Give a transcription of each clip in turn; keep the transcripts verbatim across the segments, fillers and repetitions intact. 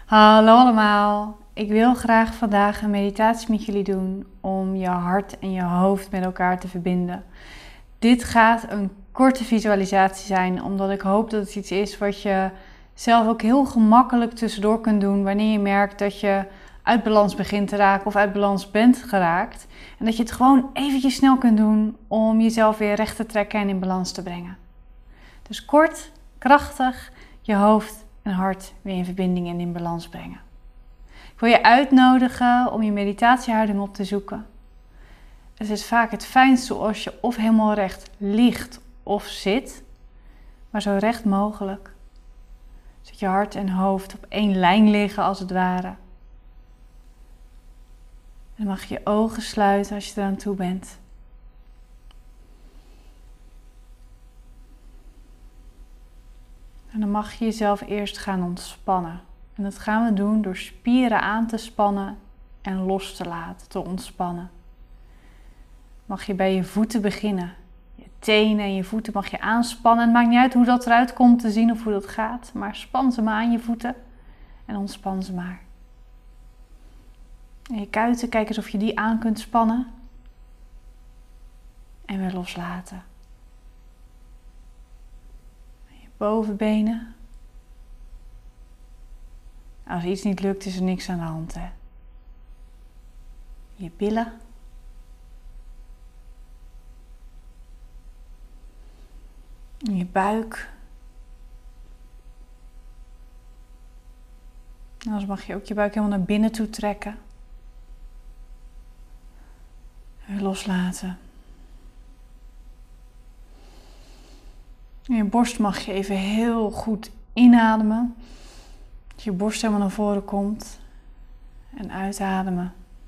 Hallo allemaal, ik wil graag vandaag een meditatie met jullie doen om je hart en je hoofd met elkaar te verbinden. Dit gaat een korte visualisatie zijn, omdat ik hoop dat het iets is wat je zelf ook heel gemakkelijk tussendoor kunt doen wanneer je merkt dat je uit balans begint te raken of uit balans bent geraakt. En dat je het gewoon eventjes snel kunt doen om jezelf weer recht te trekken en in balans te brengen. Dus kort, krachtig, je hoofd en hart weer in verbinding en in balans brengen. Ik wil je uitnodigen om je meditatiehouding op te zoeken. Het is vaak het fijnste als je of helemaal recht ligt of zit, maar zo recht mogelijk. Zodat je hart en hoofd op één lijn liggen als het ware. En dan mag je je ogen sluiten als je eraan toe bent. En dan mag je jezelf eerst gaan ontspannen. En dat gaan we doen door spieren aan te spannen en los te laten, te ontspannen. Mag je bij je voeten beginnen. Je tenen en je voeten mag je aanspannen. Het maakt niet uit hoe dat eruit komt te zien of hoe dat gaat. Maar span ze maar aan je voeten en ontspan ze maar. En je kuiten, kijk eens of je die aan kunt spannen. En weer loslaten. Bovenbenen. Als iets niet lukt, is er niks aan de hand, hè. Je billen. Je buik. En anders mag je ook je buik helemaal naar binnen toe trekken. En weer loslaten. En je borst mag je even heel goed inademen. Dat je borst helemaal naar voren komt. En uitademen.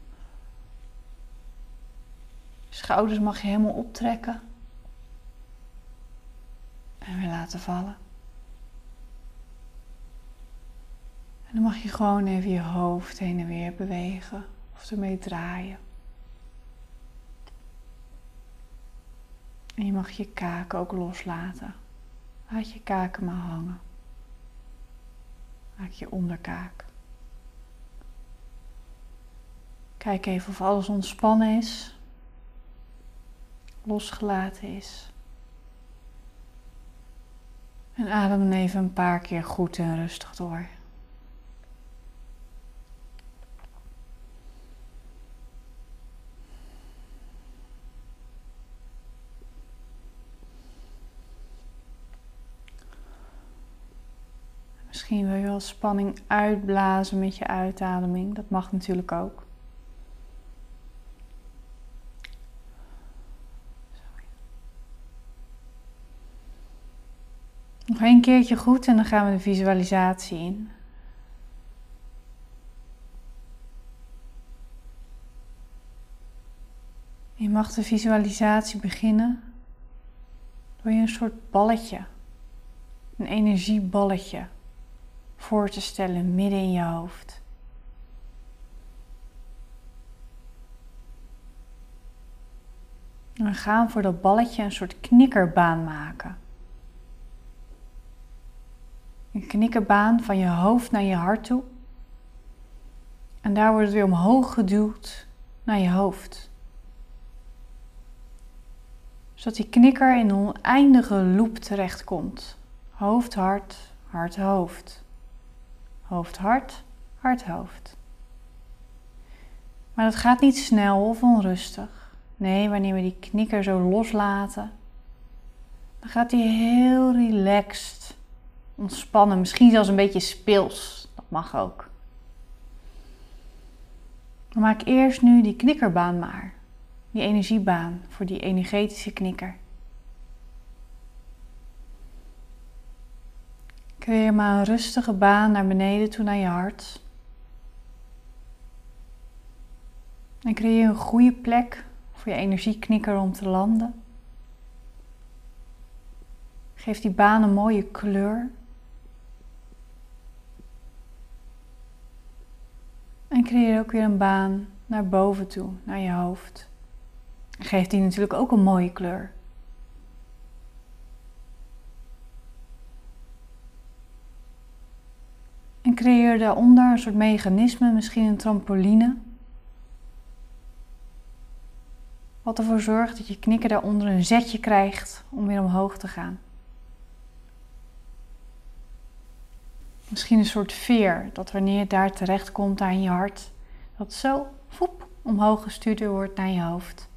Schouders mag je helemaal optrekken. En weer laten vallen. En dan mag je gewoon even je hoofd heen en weer bewegen. Of ermee draaien. En je mag je kaken ook loslaten. Laat je kaken maar hangen. Maak je onderkaak. Kijk even of alles ontspannen is. Losgelaten is. En adem dan even een paar keer goed en rustig door. Misschien wil je wel spanning uitblazen met je uitademing. Dat mag natuurlijk ook. Nog één keertje goed en dan gaan we de visualisatie in. Je mag de visualisatie beginnen door je een soort balletje, een energieballetje, voor te stellen midden in je hoofd. En we gaan voor dat balletje een soort knikkerbaan maken. Een knikkerbaan van je hoofd naar je hart toe. En daar wordt het weer omhoog geduwd naar je hoofd. Zodat die knikker in een oneindige loop terechtkomt. Hoofd, hart, hart, hoofd. Hoofd, hart, hart, hoofd. Maar dat gaat niet snel of onrustig. Nee, wanneer we die knikker zo loslaten, dan gaat die heel relaxed, ontspannen. Misschien zelfs een beetje speels. Dat mag ook. Maar maak eerst nu die knikkerbaan maar. Die energiebaan voor die energetische knikker. Creëer maar een rustige baan naar beneden toe naar je hart. En creëer een goede plek voor je energieknikker om te landen. Geef die baan een mooie kleur. En creëer ook weer een baan naar boven toe, naar je hoofd. Geef die natuurlijk ook een mooie kleur. creëer daaronder een soort mechanisme, misschien een trampoline. Wat ervoor zorgt dat je knikker daaronder een zetje krijgt om weer omhoog te gaan. Misschien een soort veer, dat wanneer je daar terecht komt aan je hart, dat zo voep, omhoog gestuurd wordt naar je hoofd.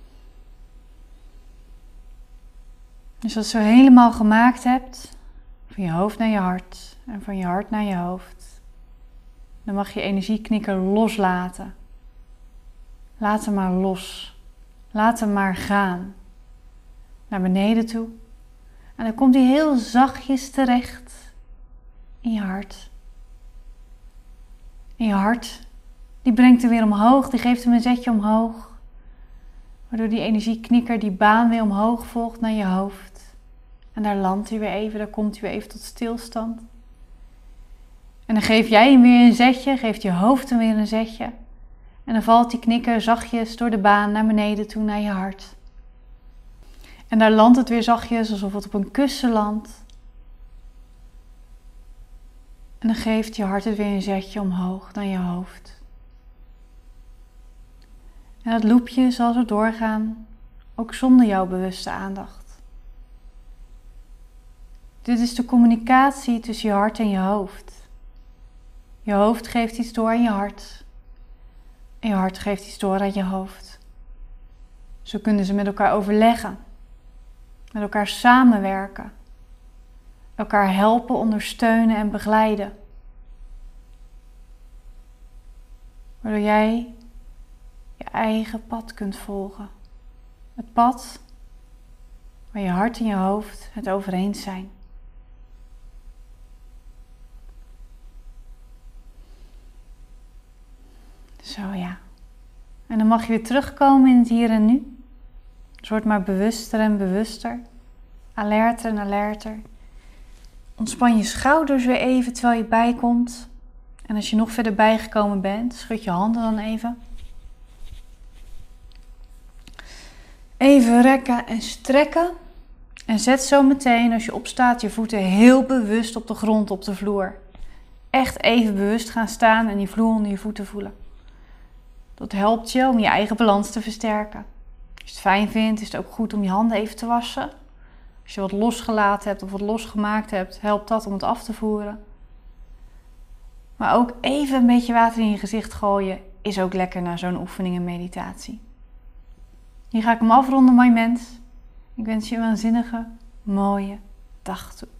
Dus als je het zo helemaal gemaakt hebt, van je hoofd naar je hart en van je hart naar je hoofd, dan mag je energieknikker loslaten. Laat hem maar los. Laat hem maar gaan. Naar beneden toe. En dan komt hij heel zachtjes terecht in je hart. En je hart, die brengt hem weer omhoog, die geeft hem een zetje omhoog. Waardoor die energieknikker die baan weer omhoog volgt naar je hoofd. En daar landt hij weer even, daar komt hij weer even tot stilstand. En dan geef jij hem weer een zetje, geeft je hoofd hem weer een zetje. En dan valt die knikker zachtjes door de baan naar beneden toe, naar je hart. En daar landt het weer zachtjes, alsof het op een kussen landt. En dan geeft je hart het weer een zetje omhoog naar je hoofd. En dat loopje zal zo doorgaan, ook zonder jouw bewuste aandacht. Dit is de communicatie tussen je hart en je hoofd. Je hoofd geeft iets door aan je hart. En je hart geeft iets door aan je hoofd. Zo kunnen ze met elkaar overleggen. Met elkaar samenwerken. Elkaar helpen, ondersteunen en begeleiden. Waardoor jij je eigen pad kunt volgen. Het pad waar je hart en je hoofd het over eens zijn. Zo ja. En dan mag je weer terugkomen in het hier en nu. Dus word maar bewuster en bewuster. Alerter en alerter. Ontspan je schouders weer even terwijl je bijkomt. En als je nog verder bijgekomen bent, schud je handen dan even. Even rekken en strekken. En zet zo meteen als je opstaat je voeten heel bewust op de grond, op de vloer. Echt even bewust gaan staan en die vloer onder je voeten voelen. Dat helpt je om je eigen balans te versterken. Als je het fijn vindt, is het ook goed om je handen even te wassen. Als je wat losgelaten hebt of wat losgemaakt hebt, helpt dat om het af te voeren. Maar ook even een beetje water in je gezicht gooien is ook lekker na zo'n oefening en meditatie. Hier ga ik hem afronden, mooi mens. Ik wens je een waanzinnige, mooie dag toe.